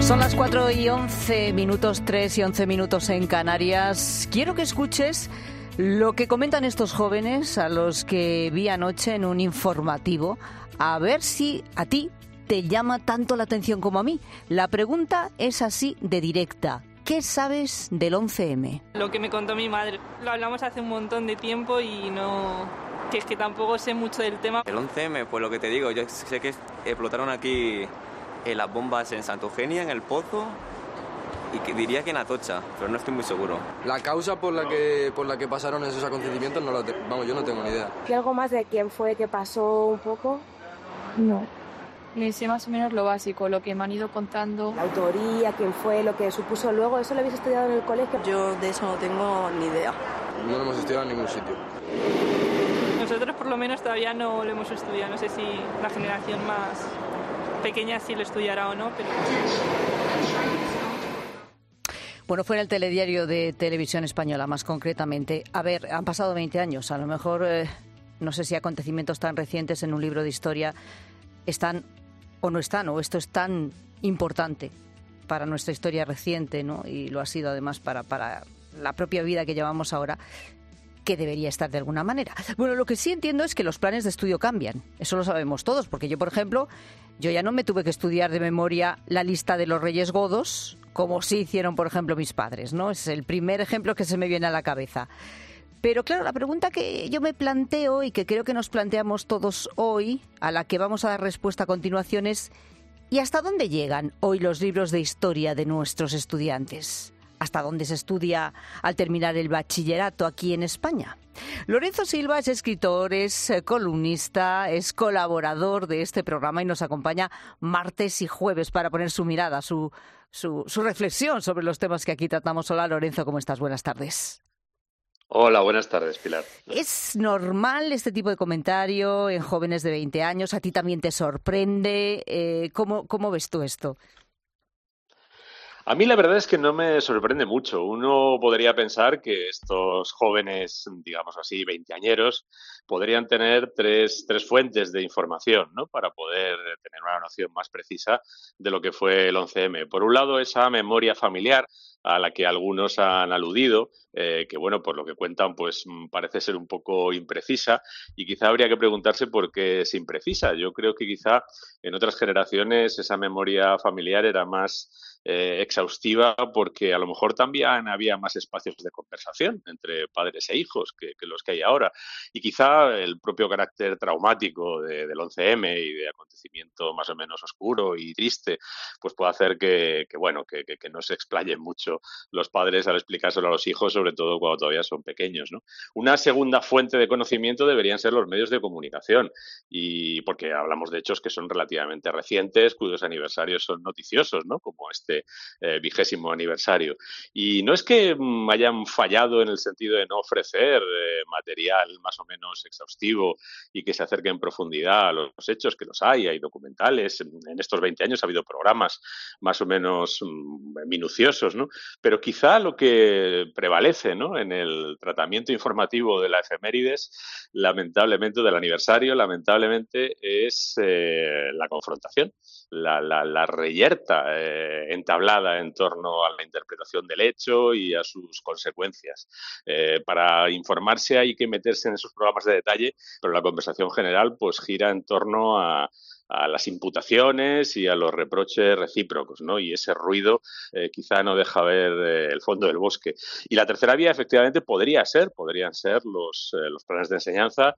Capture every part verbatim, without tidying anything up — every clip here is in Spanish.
Son las cuatro y once minutos, tres y once minutos en Canarias. Quiero que escuches lo que comentan estos jóvenes a los que vi anoche en un informativo, a ver si a ti te llama tanto la atención como a mí. La pregunta es así de directa. ¿Qué sabes del once eme? Lo que me contó mi madre. Lo hablamos hace un montón de tiempo y no... que es que tampoco sé mucho del tema. El once eme, pues lo que te digo, yo sé que explotaron aquí eh, las bombas en Santa Eugenia, en El Pozo, y que diría que en Atocha, pero no estoy muy seguro. La causa por la que por la que pasaron esos acontecimientos, no la te, vamos, yo no tengo ni idea. ¿Y algo más de quién fue, qué pasó un poco? No. Me sé más o menos lo básico, lo que me han ido contando. La autoría, quién fue, lo que supuso luego, ¿eso lo habéis estudiado en el colegio? Yo de eso no tengo ni idea. No lo hemos estudiado en ningún sitio. Nosotros por lo menos todavía no lo hemos estudiado. No sé si la generación más pequeña sí lo estudiará o no, pero... Bueno, fue en el telediario de Televisión Española, más concretamente. A ver, han pasado veinte años. A lo mejor, eh, no sé si acontecimientos tan recientes en un libro de historia están o no están, o esto es tan importante para nuestra historia reciente, ¿no? Y lo ha sido además para, para la propia vida que llevamos ahora, que debería estar de alguna manera. Bueno, lo que sí entiendo es que los planes de estudio cambian. Eso lo sabemos todos, porque yo, por ejemplo, yo ya no me tuve que estudiar de memoria la lista de los Reyes Godos, como sí hicieron, por ejemplo, mis padres, ¿no? Es el primer ejemplo que se me viene a la cabeza. Pero claro, la pregunta que yo me planteo y que creo que nos planteamos todos hoy, a la que vamos a dar respuesta a continuación, es ¿y hasta dónde llegan hoy los libros de historia de nuestros estudiantes? ¿Hasta dónde se estudia al terminar el bachillerato aquí en España? Lorenzo Silva es escritor, es columnista, es colaborador de este programa y nos acompaña martes y jueves para poner su mirada, su, su, su reflexión sobre los temas que aquí tratamos. Hola Lorenzo, ¿cómo estás? Buenas tardes. Hola, buenas tardes, Pilar. ¿Es normal este tipo de comentario en jóvenes de veinte años? ¿A ti también te sorprende? Eh, ¿cómo, ¿Cómo ves tú esto? A mí la verdad es que no me sorprende mucho. Uno podría pensar que estos jóvenes, digamos así, veinteañeros, podrían tener tres, tres fuentes de información, ¿no? Para poder tener una noción más precisa de lo que fue el once eme. Por un lado, esa memoria familiar a la que algunos han aludido, eh, que bueno, por lo que cuentan, pues parece ser un poco imprecisa y quizá habría que preguntarse por qué es imprecisa. Yo creo que quizá en otras generaciones esa memoria familiar era más eh, exhaustiva porque a lo mejor también había más espacios de conversación entre padres e hijos que, que los que hay ahora. Y quizá el propio carácter traumático de, del once eme y de acontecimiento más o menos oscuro y triste, pues puede hacer que, que bueno, que, que, que no se explayen mucho los padres al explicárselo a los hijos, sobre todo cuando todavía son pequeños, ¿no? Una segunda fuente de conocimiento deberían ser los medios de comunicación, y porque hablamos de hechos que son relativamente recientes, cuyos aniversarios son noticiosos, ¿no? Como este eh, vigésimo aniversario. Y no es que mm, hayan fallado en el sentido de no ofrecer eh, material más o menos exhaustivo y que se acerque en profundidad a los hechos, que los hay, hay documentales. En estos veinte años ha habido programas más o menos mm, minuciosos, ¿no? Pero quizá lo que prevalece, ¿no? En el tratamiento informativo de la efemérides, lamentablemente, del aniversario, lamentablemente, es eh, la confrontación, la, la, la reyerta eh, entablada en torno a la interpretación del hecho y a sus consecuencias. Eh, para informarse hay que meterse en esos programas de detalle, pero la conversación general pues gira en torno a a las imputaciones y a los reproches recíprocos, ¿no? Y ese ruido eh, quizá no deja ver eh, el fondo del bosque. Y la tercera vía, efectivamente, podría ser, podrían ser los, eh, los planes de enseñanza.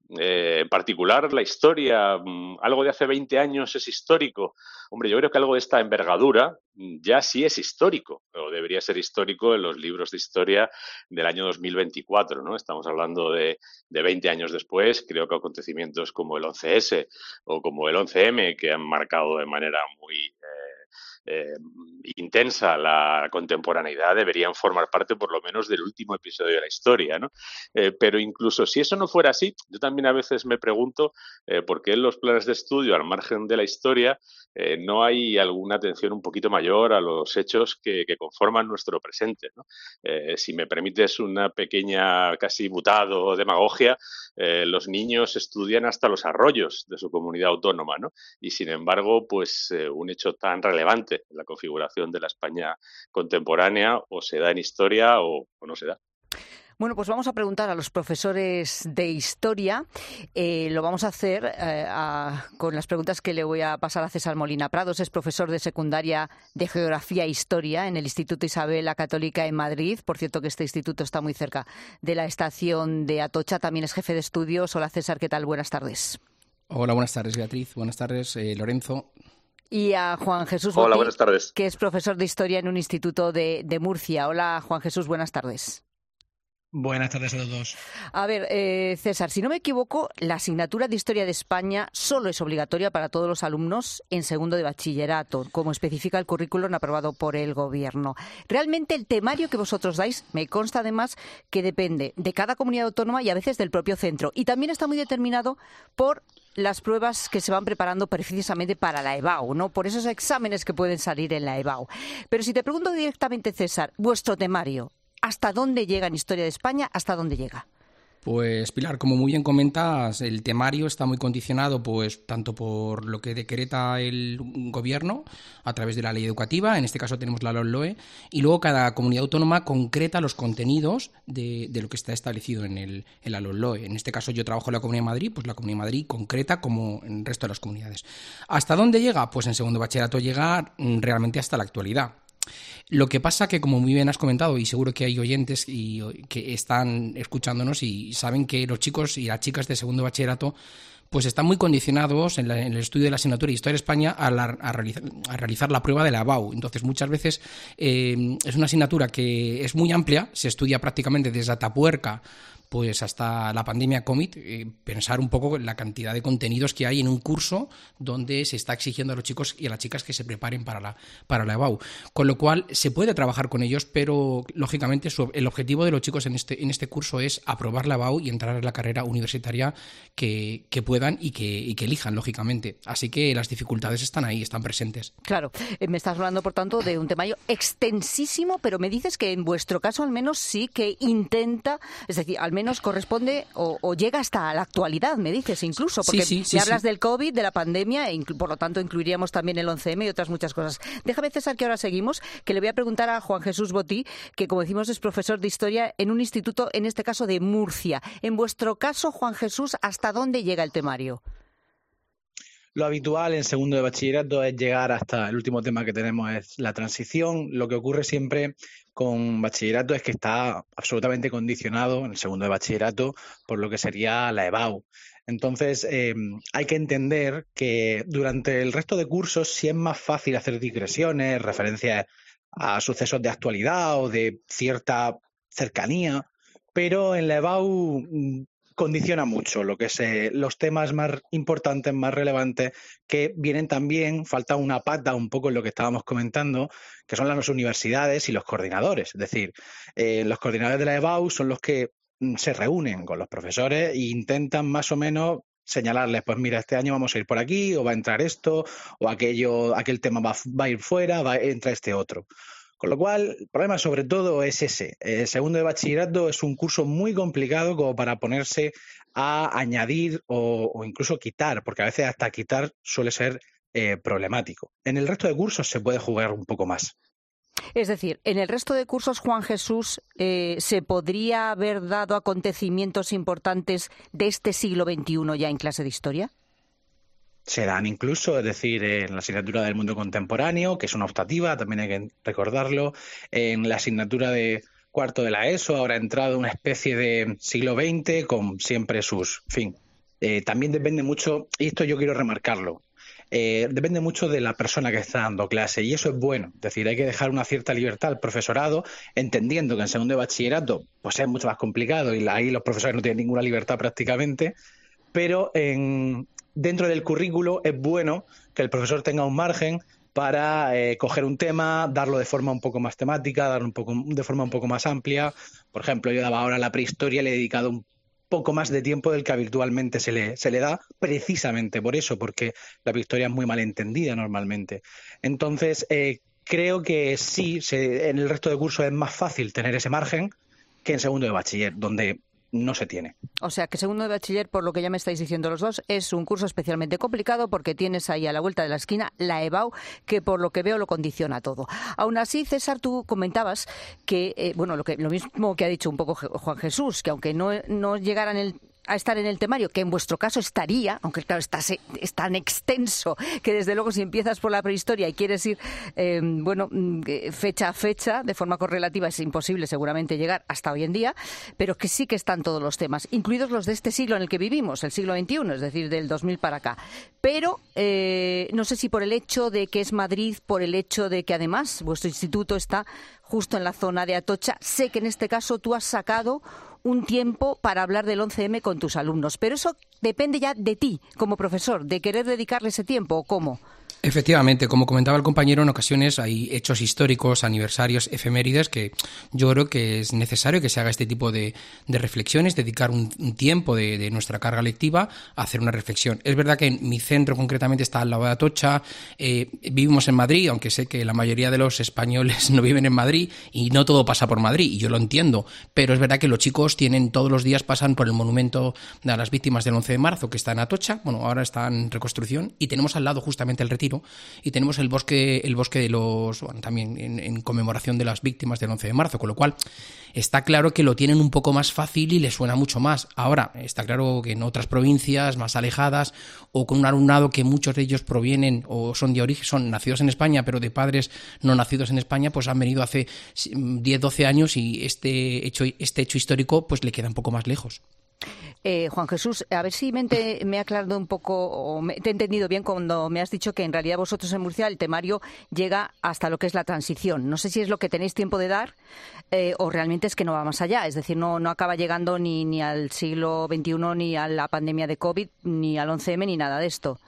Eh, en particular, la historia, mmm, algo de hace veinte años es histórico. Hombre, yo creo que algo de esta envergadura ya sí es histórico, o debería ser histórico en los libros de historia del año dos mil veinticuatro, ¿no? Estamos hablando de, de veinte años después. Creo que acontecimientos como el once ese o como el once eme, que han marcado de manera muy eh, eh, intensa la contemporaneidad, deberían formar parte por lo menos del último episodio de la historia, ¿no? Eh, pero incluso si eso no fuera así, yo también a veces me pregunto eh, por qué en los planes de estudio, al margen de la historia, eh, no hay alguna atención un poquito mayor a los hechos que, que conforman nuestro presente, ¿no? Eh, si me permites una pequeña, casi butado demagogia, eh, los niños estudian hasta los arroyos de su comunidad autónoma, ¿no? Y sin embargo, pues eh, un hecho tan relevante importante en la configuración de la España contemporánea, o se da en historia o, o no se da. Bueno, pues vamos a preguntar a los profesores de historia. Eh, lo vamos a hacer eh, a, con las preguntas que le voy a pasar a César Molina Prados. Es profesor de secundaria de Geografía e Historia en el Instituto Isabel la Católica en Madrid. Por cierto, que este instituto está muy cerca de la estación de Atocha. También es jefe de estudios. Hola, César, ¿qué tal? Buenas tardes. Hola, buenas tardes, Beatriz. Buenas tardes, eh, Lorenzo. Y a Juan Jesús Hola, Botí, buenas tardes. que es profesor de Historia en un instituto de, de Murcia. Hola, Juan Jesús, buenas tardes. Buenas tardes a los dos. A ver, eh, César, si no me equivoco, la asignatura de Historia de España solo es obligatoria para todos los alumnos en segundo de bachillerato, como especifica el currículum aprobado por el Gobierno. Realmente el temario que vosotros dais, me consta además que depende de cada comunidad autónoma y a veces del propio centro. Y también está muy determinado por las pruebas que se van preparando precisamente para la EBAU, ¿no? Por esos exámenes que pueden salir en la EBAU. Pero si te pregunto directamente, César, vuestro temario, ¿hasta dónde llega en Historia de España? ¿Hasta dónde llega? Pues, Pilar, como muy bien comentas, el temario está muy condicionado pues tanto por lo que decreta el Gobierno a través de la ley educativa, en este caso tenemos la LOMLOE, y luego cada comunidad autónoma concreta los contenidos de, de lo que está establecido en, el, en la LOMLOE. En este caso yo trabajo en la Comunidad de Madrid, pues la Comunidad de Madrid concreta como en el resto de las comunidades. ¿Hasta dónde llega? Pues en segundo bachillerato llega realmente hasta la actualidad. Lo que pasa que, como muy bien has comentado, y seguro que hay oyentes y, que están escuchándonos y saben que los chicos y las chicas de segundo bachillerato pues están muy condicionados en, la, en el estudio de la asignatura de Historia de España a, la, a, realizar, a realizar la prueba de la EBAU. Entonces, muchas veces eh, es una asignatura que es muy amplia, se estudia prácticamente desde Atapuerca pues hasta la pandemia COVID, eh, pensar un poco en la cantidad de contenidos que hay en un curso donde se está exigiendo a los chicos y a las chicas que se preparen para la, para la EBAU. Con lo cual, se puede trabajar con ellos, pero, lógicamente, su, el objetivo de los chicos en este, en este curso es aprobar la EBAU y entrar en la carrera universitaria que, que puedan y que, y que elijan, lógicamente. Así que las dificultades están ahí, están presentes. Claro, eh, me estás hablando, por tanto, de un temario extensísimo, pero me dices que en vuestro caso, al menos, sí que intenta, es decir, al menos menos corresponde o, o llega hasta la actualidad, me dices, incluso, porque sí, sí, sí, me hablas sí. del COVID, de la pandemia, e por lo tanto incluiríamos también el once eme y otras muchas cosas. Déjame, César, que ahora seguimos, que le voy a preguntar a Juan Jesús Botí, que como decimos es profesor de Historia en un instituto, en este caso de Murcia. En vuestro caso, Juan Jesús, ¿hasta dónde llega el temario? Lo habitual en segundo de bachillerato es llegar hasta el último tema que tenemos, es la transición. Lo que ocurre siempre con bachillerato es que está absolutamente condicionado en el segundo de bachillerato por lo que sería la EBAU. Entonces, eh, hay que entender que durante el resto de cursos sí es más fácil hacer digresiones, referencias a sucesos de actualidad o de cierta cercanía, pero en la EBAU condiciona mucho lo que es eh, los temas más importantes, más relevantes, que vienen también, falta una pata un poco en lo que estábamos comentando, que son las universidades y los coordinadores. Es decir, eh, los coordinadores de la EBAU son los que mm, se reúnen con los profesores e intentan más o menos señalarles, pues mira, este año vamos a ir por aquí, o va a entrar esto, o aquello, aquel tema va, va a ir fuera, va a entrar este otro. Con lo cual, el problema sobre todo es ese. El segundo de bachillerato es un curso muy complicado como para ponerse a añadir o, o incluso quitar, porque a veces hasta quitar suele ser eh, problemático. En el resto de cursos se puede jugar un poco más. Es decir, en el resto de cursos, Juan Jesús, eh, ¿se podría haber dado acontecimientos importantes de este siglo veintiuno ya en clase de historia? Se dan incluso, es decir, en la asignatura del mundo contemporáneo, que es una optativa, también hay que recordarlo, en la asignatura de cuarto de la ESO, ahora ha entrado una especie de siglo veinte con siempre sus, en fin, eh, también depende mucho, y esto yo quiero remarcarlo, eh, depende mucho de la persona que está dando clase, y eso es bueno, es decir, hay que dejar una cierta libertad al profesorado, entendiendo que en segundo de bachillerato pues es mucho más complicado y ahí los profesores no tienen ninguna libertad prácticamente, pero en dentro del currículo es bueno que el profesor tenga un margen para eh, coger un tema, darlo de forma un poco más temática, darlo un poco, de forma un poco más amplia. Por ejemplo, yo daba ahora la prehistoria, le he dedicado un poco más de tiempo del que habitualmente se le, se le da, precisamente por eso, porque la prehistoria es muy mal entendida normalmente. Entonces, eh, creo que sí, se, en el resto de cursos es más fácil tener ese margen que en segundo de bachiller, donde no se tiene. O sea, que segundo de bachiller, por lo que ya me estáis diciendo los dos, es un curso especialmente complicado porque tienes ahí a la vuelta de la esquina la EBAU, que por lo que veo lo condiciona todo. Aún así, César, tú comentabas que, eh, bueno, lo que lo mismo que ha dicho un poco Juan Jesús, que aunque no, no llegaran el a estar en el temario, que en vuestro caso estaría, aunque claro, está, es tan extenso que desde luego si empiezas por la prehistoria y quieres ir, eh, bueno, fecha a fecha, de forma correlativa, es imposible seguramente llegar hasta hoy en día, pero que sí que están todos los temas, incluidos los de este siglo en el que vivimos, el siglo veintiuno, es decir, del dos mil para acá. Pero eh, no sé si por el hecho de que es Madrid, por el hecho de que además vuestro instituto está justo en la zona de Atocha, sé que en este caso tú has sacado un tiempo para hablar del once eme con tus alumnos, pero eso depende ya de ti como profesor, de querer dedicarle ese tiempo, ¿o cómo? Efectivamente, como comentaba el compañero, en ocasiones hay hechos históricos, aniversarios, efemérides que yo creo que es necesario que se haga este tipo de, de reflexiones, dedicar un, un tiempo de, de nuestra carga lectiva a hacer una reflexión. Es verdad que en mi centro concretamente está al lado de Atocha, eh, vivimos en Madrid, aunque sé que la mayoría de los españoles no viven en Madrid y no todo pasa por Madrid, y yo lo entiendo, pero es verdad que los chicos tienen todos los días pasan por el monumento a las víctimas del once de marzo, que está en Atocha, bueno, ahora está en reconstrucción, y tenemos al lado justamente el Retiro, y tenemos el bosque el bosque de los, bueno, también en, en conmemoración de las víctimas del once de marzo, con lo cual está claro que lo tienen un poco más fácil y les suena mucho más. Ahora, está claro que en otras provincias más alejadas o con un alumnado que muchos de ellos provienen o son de origen, son nacidos en España, pero de padres no nacidos en España, pues han venido hace diez, doce años y este hecho, este hecho histórico pues le queda un poco más lejos. Eh, Juan Jesús, a ver si me, ente, me he aclarado un poco, o me, te he entendido bien cuando me has dicho que en realidad vosotros en Murcia el temario llega hasta lo que es la transición. No sé si es lo que tenéis tiempo de dar eh, o realmente es que no va más allá. Es decir, no, no acaba llegando ni, ni al siglo veintiuno, ni a la pandemia de COVID, ni al once eme, ni nada de esto.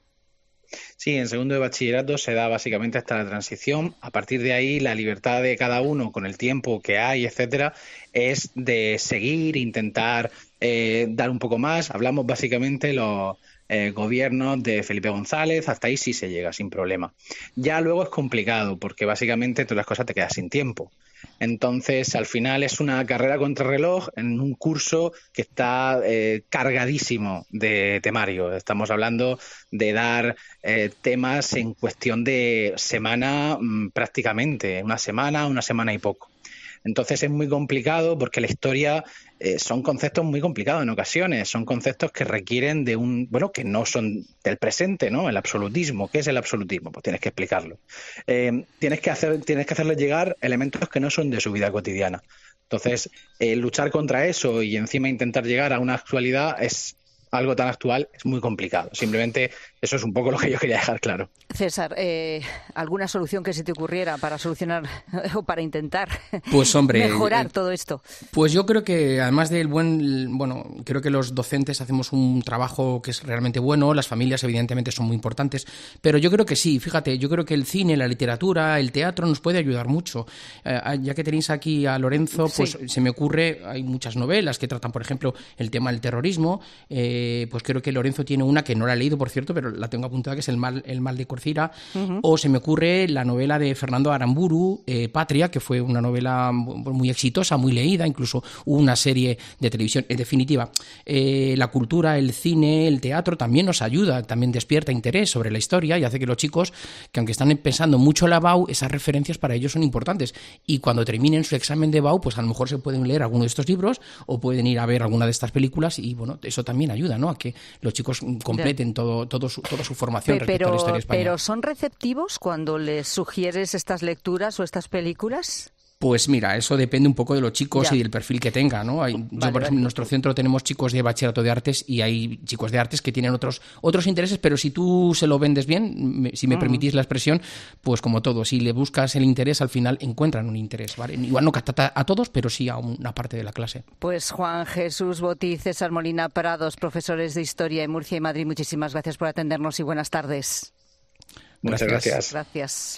Sí, en segundo de bachillerato se da básicamente hasta la transición. A partir de ahí, la libertad de cada uno con el tiempo que hay, etcétera, es de seguir, intentar eh, dar un poco más. Hablamos básicamente los eh, gobiernos de Felipe González, hasta ahí sí se llega sin problema. Ya luego es complicado porque básicamente todas las cosas te quedas sin tiempo. Entonces, al final es una carrera contrarreloj en un curso que está eh, cargadísimo de temario. Estamos hablando de dar eh, temas en cuestión de semana mmm, prácticamente, una semana, una semana y poco. Entonces es muy complicado porque la historia eh, son conceptos muy complicados en ocasiones, son conceptos que requieren de un, bueno, que no son del presente, ¿no? El absolutismo. ¿Qué es el absolutismo? Pues tienes que explicarlo. Eh, tienes que hacer, tienes que hacerles llegar elementos que no son de su vida cotidiana. Entonces, eh, luchar contra eso y encima intentar llegar a una actualidad es algo tan actual, es muy complicado. Simplemente eso es un poco lo que yo quería dejar claro. César, eh, ¿alguna solución que se te ocurriera para solucionar o para intentar pues, hombre, mejorar eh, todo esto? Pues yo creo que además del buen, bueno, creo que los docentes hacemos un trabajo que es realmente bueno, las familias evidentemente son muy importantes, pero yo creo que sí, fíjate, yo creo que el cine, la literatura, el teatro nos puede ayudar mucho. Eh, ya que tenéis aquí a Lorenzo, pues sí. Se me ocurre, hay muchas novelas que tratan, por ejemplo, el tema del terrorismo, eh, pues creo que Lorenzo tiene una que no la he leído, por cierto, pero la tengo apuntada, que es El mal, el mal de Corcira, uh-huh. O se me ocurre la novela de Fernando Aramburu, eh, Patria, que fue una novela muy exitosa, muy leída, incluso hubo una serie de televisión. En definitiva, eh, la cultura, el cine, el teatro también nos ayuda, también despierta interés sobre la historia y hace que los chicos, que aunque están pensando mucho en la B A U, esas referencias para ellos son importantes. Y cuando terminen su examen de B A U, pues a lo mejor se pueden leer alguno de estos libros o pueden ir a ver alguna de estas películas y bueno, eso también ayuda, ¿no?, a que los chicos completen todo, todo su, toda su formación pero, respecto a la historia española. ¿Pero son receptivos cuando les sugieres estas lecturas o estas películas? Pues mira, eso depende un poco de los chicos ya. Y del perfil que tengan, ¿no? Hay, vale, yo, por ejemplo, vale. En nuestro centro tenemos chicos de bachillerato de artes y hay chicos de artes que tienen otros otros intereses, pero si tú se lo vendes bien, me, si me uh-huh. permitís la expresión, pues como todo, si le buscas el interés, al final encuentran un interés, ¿vale? Igual no capta a todos, pero sí a una parte de la clase. Pues Juan Jesús Botí, César Molina Prados, profesores de Historia en Murcia y Madrid, muchísimas gracias por atendernos y buenas tardes. Muchas gracias. Gracias.